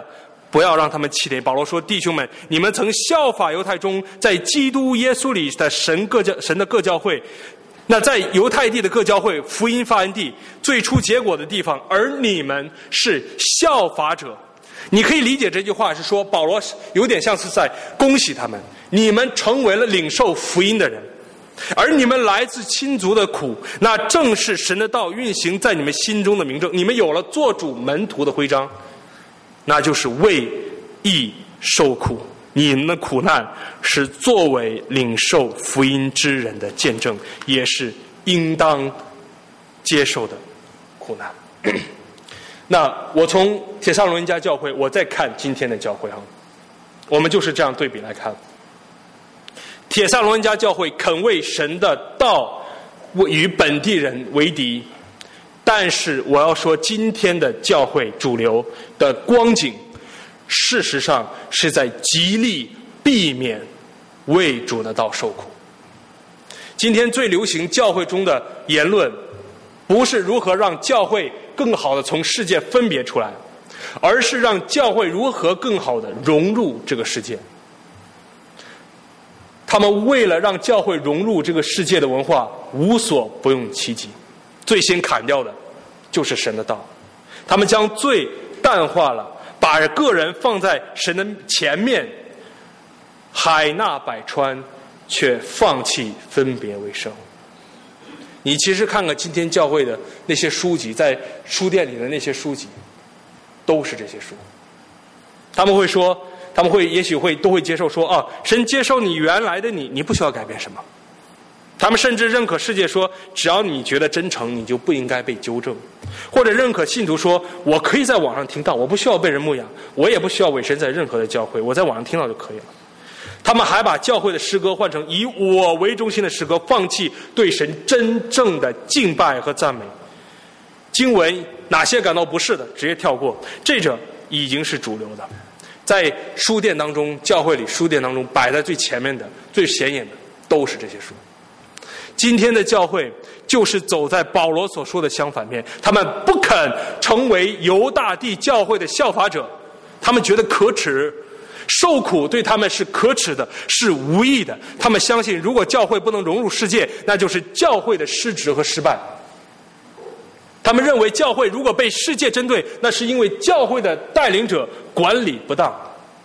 不要让他们气馁。保罗说：“弟兄们，你们曾效法犹太中在基督耶稣里的神各教神的各教会，那在犹太地的各教会，福音发源地，最初结果的地方，而你们是效法者。”你可以理解这句话是说，保罗有点像是在恭喜他们，你们成为了领受福音的人，而你们来自亲族的苦，那正是神的道运行在你们心中的明证。你们有了做主门徒的徽章，那就是为义受苦。你们的苦难是作为领受福音之人的见证，也是应当接受的苦难。那我从帖撒罗尼迦教会，我再看今天的教会哈，我们就是这样对比来看。帖撒罗尼迦教会肯为神的道与本地人为敌，但是我要说，今天的教会主流的光景，事实上是在极力避免为主的道受苦。今天最流行教会中的言论，不是如何让教会更好的从世界分别出来，而是让教会如何更好的融入这个世界。他们为了让教会融入这个世界的文化，无所不用其极。最先砍掉的就是神的道，他们将罪淡化了，把个人放在神的前面，海纳百川，却放弃分别为圣。你其实看看今天教会的那些书籍，在书店里的那些书籍，都是这些书。他们会说，他们会也许会都会接受说，啊，神接受你原来的你，你不需要改变什么。他们甚至认可世界说，只要你觉得真诚，你就不应该被纠正。或者认可信徒说，我可以在网上听到，我不需要被人牧养，我也不需要委身在任何的教会，我在网上听到就可以了。他们还把教会的诗歌换成以我为中心的诗歌，放弃对神真正的敬拜和赞美。经文哪些感到不适的，直接跳过，这者已经是主流的。在书店当中，教会里书店当中摆在最前面的、最显眼的，都是这些书。今天的教会就是走在保罗所说的相反面，他们不肯成为犹大地教会的效法者，他们觉得可耻，受苦对他们是可耻的，是无益的。他们相信，如果教会不能融入世界，那就是教会的失职和失败。他们认为教会如果被世界针对，那是因为教会的带领者管理不当。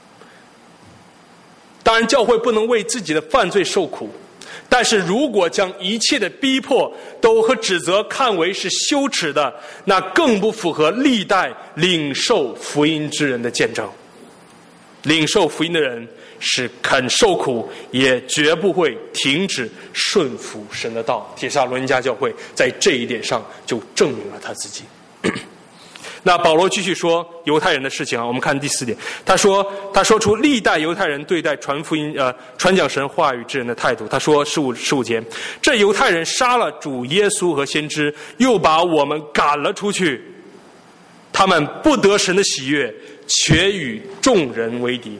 当然，教会不能为自己的犯罪受苦，但是如果将一切的逼迫都和指责看为是羞耻的，那更不符合历代领受福音之人的见证。领受福音的人是肯受苦，也绝不会停止顺服神的道。帖撒罗尼迦教会在这一点上就证明了他自己。那保罗继续说犹太人的事情啊，我们看第四点，他说他说出历代犹太人对待传福音呃传讲神话语之人的态度。他说十五十五节，这犹太人杀了主耶稣和先知，又把我们赶了出去，他们不得神的喜悦，却与众人为敌。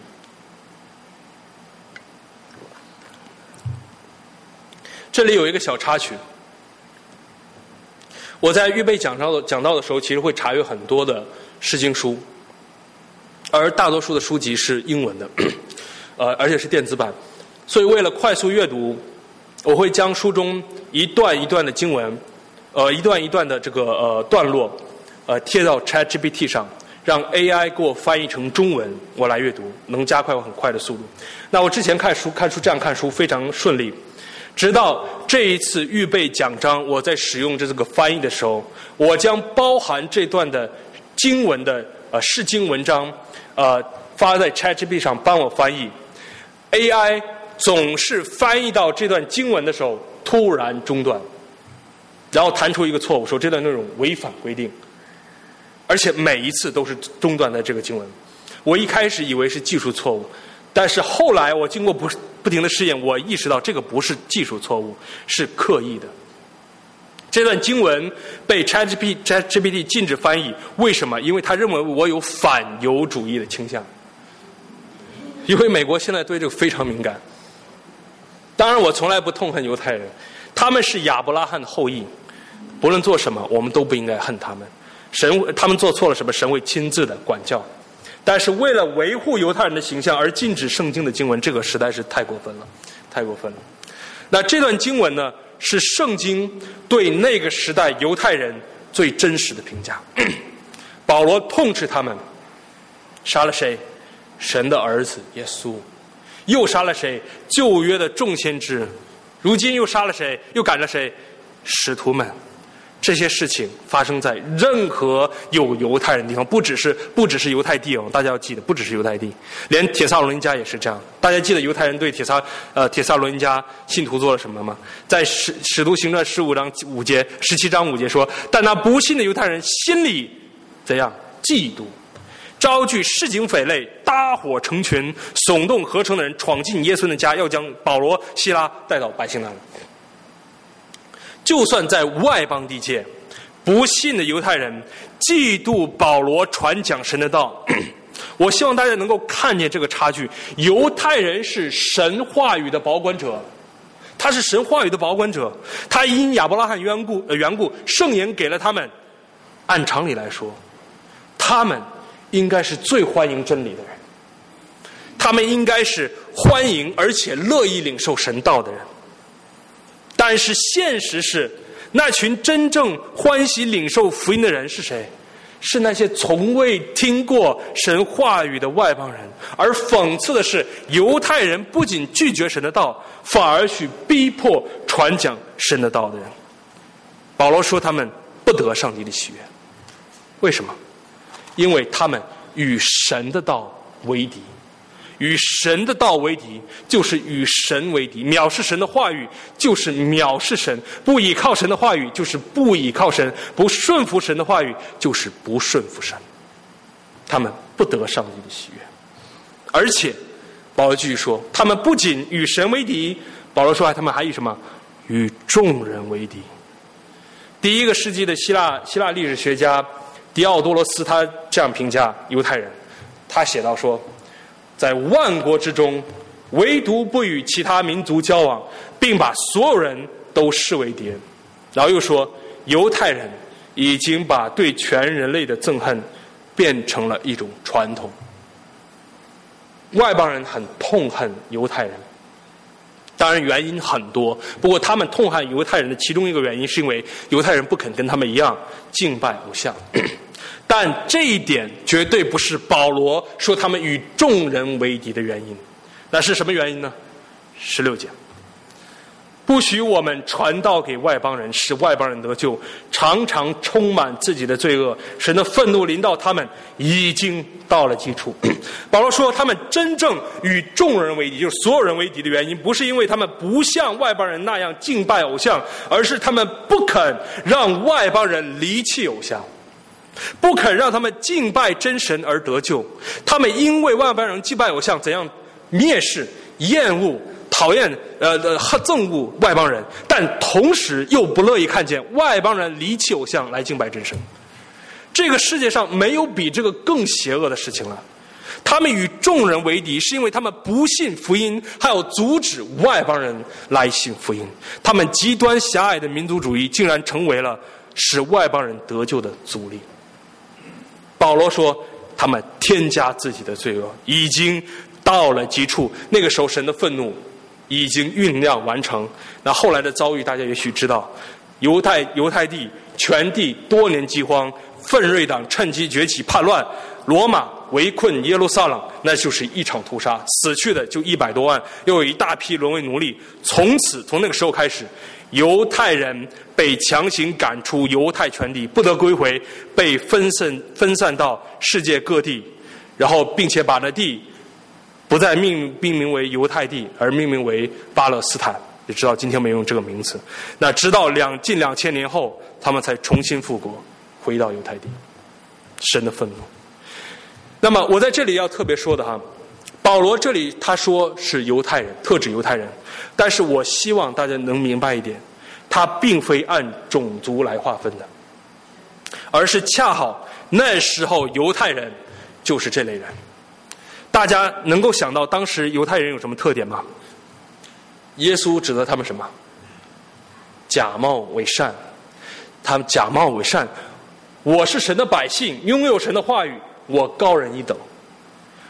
这里有一个小插曲，我在预备讲到的讲到的时候，其实会查阅很多的释经书，而大多数的书籍是英文的，呃，而且是电子版，所以为了快速阅读，我会将书中一段一段的经文，呃，一段一段的这个呃段落，呃，贴到 ChatGPT 上，让 A I 给我翻译成中文，我来阅读，能加快我很快的速度。那我之前看书看书这样看书非常顺利。直到这一次预备讲章，我在使用这个翻译的时候，我将包含这段的经文的呃释经文章，呃发在 ChatGPT 上帮我翻译。A I 总是翻译到这段经文的时候突然中断，然后弹出一个错误，说这段内容违反规定，而且每一次都是中断在这个经文。我一开始以为是技术错误，但是后来我经过不不停的试验，我意识到这个不是技术错误，是刻意的。这段经文被 ChatGPT ChatGPT 禁止翻译，为什么？因为他认为我有反犹主义的倾向。因为美国现在对这个非常敏感。当然，我从来不痛恨犹太人，他们是亚伯拉罕的后裔，不论做什么，我们都不应该恨他们。神他们做错了什么，神会亲自的管教。 但是为了维护犹太人的形象而禁止圣经的经文，这个实在是太过分了，太过分了。那这段经文呢，是圣经对那个时代犹太人最真实的评价。保罗痛斥他们，杀了谁？神的儿子耶稣。又杀了谁？旧约的众先知。如今又杀了谁？又赶了谁？使徒们。这些事情发生在任何有犹太人的地方，不只是不只是犹太地哦，大家要记得，不只是犹太地，连帖撒罗尼迦也是这样。大家记得犹太人对帖撒呃帖撒罗尼迦信徒做了什么吗？在使使徒行传十五章五节、十七章五节说，但那不信的犹太人心里怎样？嫉妒，招聚市井匪类，搭伙成群，耸动合成的人闯进耶稣的家，要将保罗、希拉带到百姓那里。就算在外邦地界，不信的犹太人嫉妒保罗传讲神的道。我希望大家能够看见这个差距。犹太人是神话语的保管者，他是神话语的保管者，他因亚伯拉罕缘故呃缘故，圣言给了他们。按常理来说，他们应该是最欢迎真理的人，他们应该是欢迎而且乐意领受神道的人。但是现实是，那群真正欢喜领受福音的人是谁？是那些从未听过神话语的外邦人。而讽刺的是，犹太人不仅拒绝神的道，反而去逼迫传讲神的道的人。保罗说他们不得上帝的喜悦。为什么？因为他们与神的道为敌。与神的道为敌，就是与神为敌；藐视神的话语，就是藐视神；不倚靠神的话语，就是不倚靠神；不顺服神的话语，就是不顺服神。他们不得上帝的喜悦。而且保罗继续说，他们不仅与神为敌，保罗说他们还与什么？与众人为敌。第一个世纪的希腊希腊历史学家狄奥多罗斯他这样评价犹太人，他写道说，在万国之中，唯独不与其他民族交往，并把所有人都视为敌人。然后又说，犹太人已经把对全人类的憎恨变成了一种传统。外邦人很痛恨犹太人，当然原因很多，不过他们痛恨犹太人的其中一个原因是因为犹太人不肯跟他们一样敬拜偶像。但这一点绝对不是保罗说他们与众人为敌的原因。那是什么原因呢？十六节，不许我们传道给外邦人，使外邦人得救，常常充满自己的罪恶，神的愤怒临到他们，已经到了基础。保罗说他们真正与众人为敌，就是所有人为敌的原因，不是因为他们不像外邦人那样敬拜偶像，而是他们不肯让外邦人离弃偶像，不肯让他们敬拜真神而得救。他们因为外邦人敬拜偶像，怎样蔑视、厌恶、讨厌、呃呃憎恶外邦人，但同时又不乐意看见外邦人离弃偶像来敬拜真神。这个世界上没有比这个更邪恶的事情了。他们与众人为敌，是因为他们不信福音，还有阻止外邦人来信福音。他们极端狭隘的民族主义，竟然成为了使外邦人得救的阻力。保罗说他们添加自己的罪恶，已经到了极处。那个时候神的愤怒已经酝酿完成。那后来的遭遇大家也许知道，犹太犹太地全地多年饥荒，奋锐党趁机崛起叛乱，罗马围困耶路撒冷，那就是一场屠杀，死去的就一百多万，又有一大批沦为奴隶。从此从那个时候开始，犹太人被强行赶出犹太全地，不得归回，被分散分散到世界各地，然后并且把那地不再命命名为犹太地，而命名为巴勒斯坦。也知道今天没用这个名词。那直到两近两千年后，他们才重新复国，回到犹太地。神的愤怒。那么我在这里要特别说的哈，保罗这里他说是犹太人，特指犹太人，但是我希望大家能明白一点，他并非按种族来划分的，而是恰好那时候犹太人就是这类人。大家能够想到当时犹太人有什么特点吗？耶稣指责他们什么？假冒为善。他们假冒为善，我是神的百姓，拥有神的话语，我高人一等。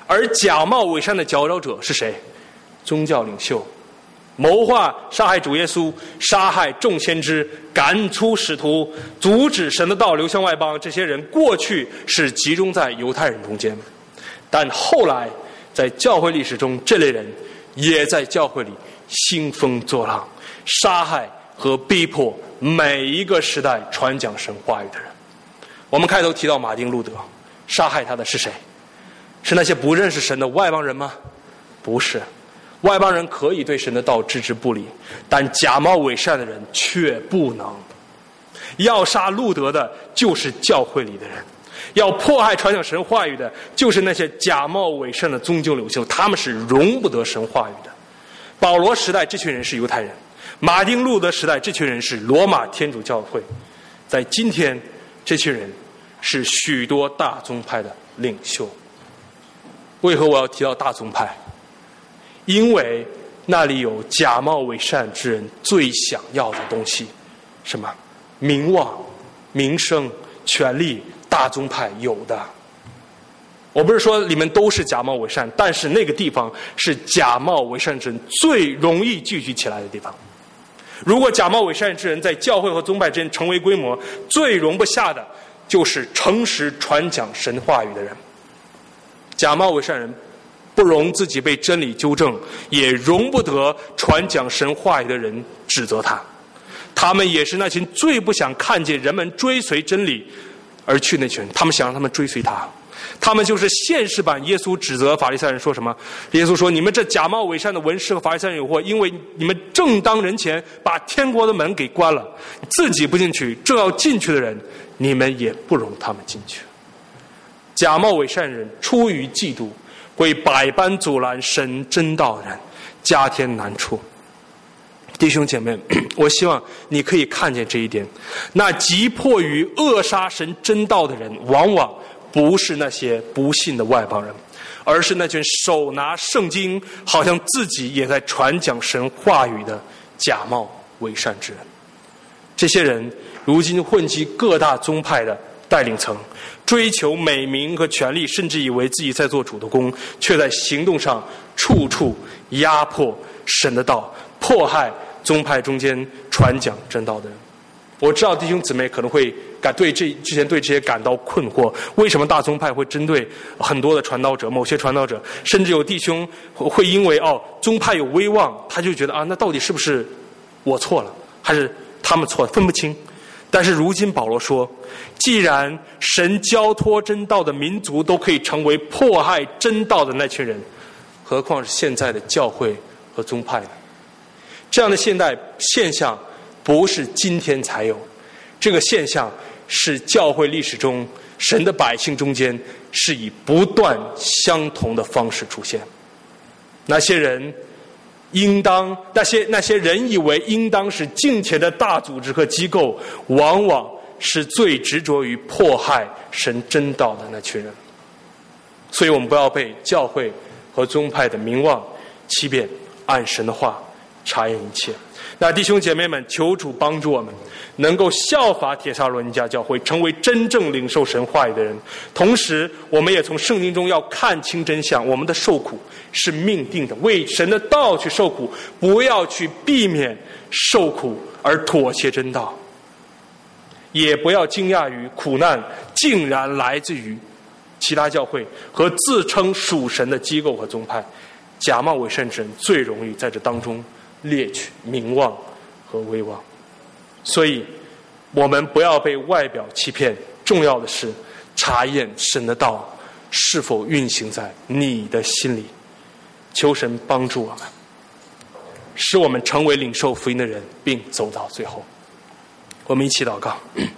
而假冒伪善的佼佼者是谁？宗教领袖，谋划杀害主耶稣，杀害众先知，赶出使徒，阻止神的道流向外邦。这些人过去是集中在犹太人中间，但后来在教会历史中，这类人也在教会里兴风作浪，杀害和逼迫每一个时代传讲神话语的人。我们开头提到马丁路德，杀害他的是谁？是那些不认识神的外邦人吗？不是，外邦人可以对神的道置之不理，但假冒伪善的人却不能。要杀路德的就是教会里的人，要迫害传讲神话语的就是那些假冒伪善的宗教领袖，他们是容不得神话语的。保罗时代这群人是犹太人，马丁路德时代这群人是罗马天主教会，在今天这群人是许多大宗派的领袖。为何我要提到大宗派？因为那里有假冒伪善之人最想要的东西，什么？名望、名声、权力，大宗派有的。我不是说里面都是假冒伪善，但是那个地方是假冒伪善之人最容易聚集起来的地方。如果假冒伪善之人在教会和宗派之间成为规模，最容不下的就是诚实传讲神话语的人。假冒伪善人不容自己被真理纠正，也容不得传讲神话语的人指责他。他们也是那群最不想看见人们追随真理而去那群人，他们想让他们追随他。他们就是现实版耶稣指责法利赛人说什么？耶稣说：你们这假冒伪善的文士和法利赛人有祸，因为你们正当人前把天国的门给关了，自己不进去，正要进去的人你们也不容他们进去。假冒伪善人出于嫉妒，会百般阻拦神真道的人，加添难处。弟兄姐妹，我希望你可以看见这一点。那急迫于扼杀神真道的人，往往不是那些不信的外邦人，而是那群手拿圣经好像自己也在传讲神话语的假冒伪善之人。这些人如今混迹各大宗派的带领层，追求美名和权力，甚至以为自己在做主的工，却在行动上处处压迫神的道，迫害宗派中间传讲真道的人。我知道弟兄姊妹可能会感对这之前对这些感到困惑，为什么大宗派会针对很多的传道者，某些传道者，甚至有弟兄会因为哦宗派有威望，他就觉得啊，那到底是不是我错了，还是他们错了，分不清。但是如今保罗说，既然神交托真道的民族都可以成为迫害真道的那群人，何况是现在的教会和宗派呢？这样的现代现象不是今天才有，这个现象是教会历史中神的百姓中间是以不断相同的方式出现。那些人应当那些那些人以为应当是敬虔的大组织和机构，往往是最执着于迫害神真道的那群人。所以我们不要被教会和宗派的名望欺骗，按神的话查验一切。那弟兄姐妹们，求主帮助我们能够效法帖撒罗尼迦教会，成为真正领受神话语的人。同时我们也从圣经中要看清真相，我们的受苦是命定的，为神的道去受苦，不要去避免受苦而妥协真道，也不要惊讶于苦难竟然来自于其他教会和自称属神的机构和宗派。假冒伪善之人最容易在这当中猎取名望和威望，所以我们不要被外表欺骗，重要的是查验神的道是否运行在你的心里。求神帮助我们，使我们成为领受福音的人，并走到最后。我们一起祷告。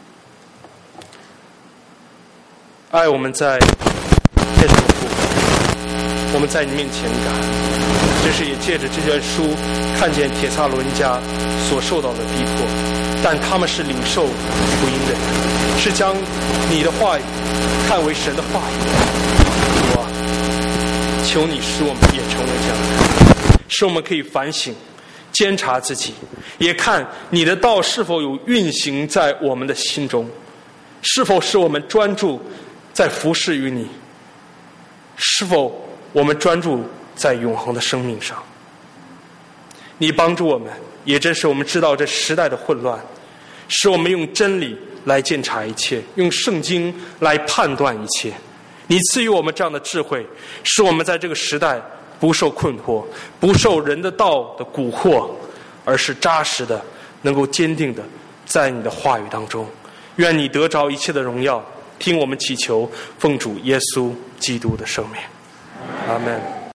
爱我们在天上的父，我们在你面前感恩，这是也借着这卷书看见帖撒罗尼迦所受到的逼迫，但他们是领受福音的人，是将你的话语看为神的话语。主啊，求你使我们也成为这样的人，使我们可以反省监察自己，也看你的道是否有运行在我们的心中，是否使我们专注在服侍于你，是否我们专注在永恒的生命上。你帮助我们，也正是我们知道这时代的混乱，使我们用真理来鉴察一切，用圣经来判断一切。你赐予我们这样的智慧，使我们在这个时代不受困惑，不受人的道的蛊惑，而是扎实的，能够坚定的在你的话语当中。愿你得着一切的荣耀，听我们祈求，奉主耶稣基督的圣名，阿们。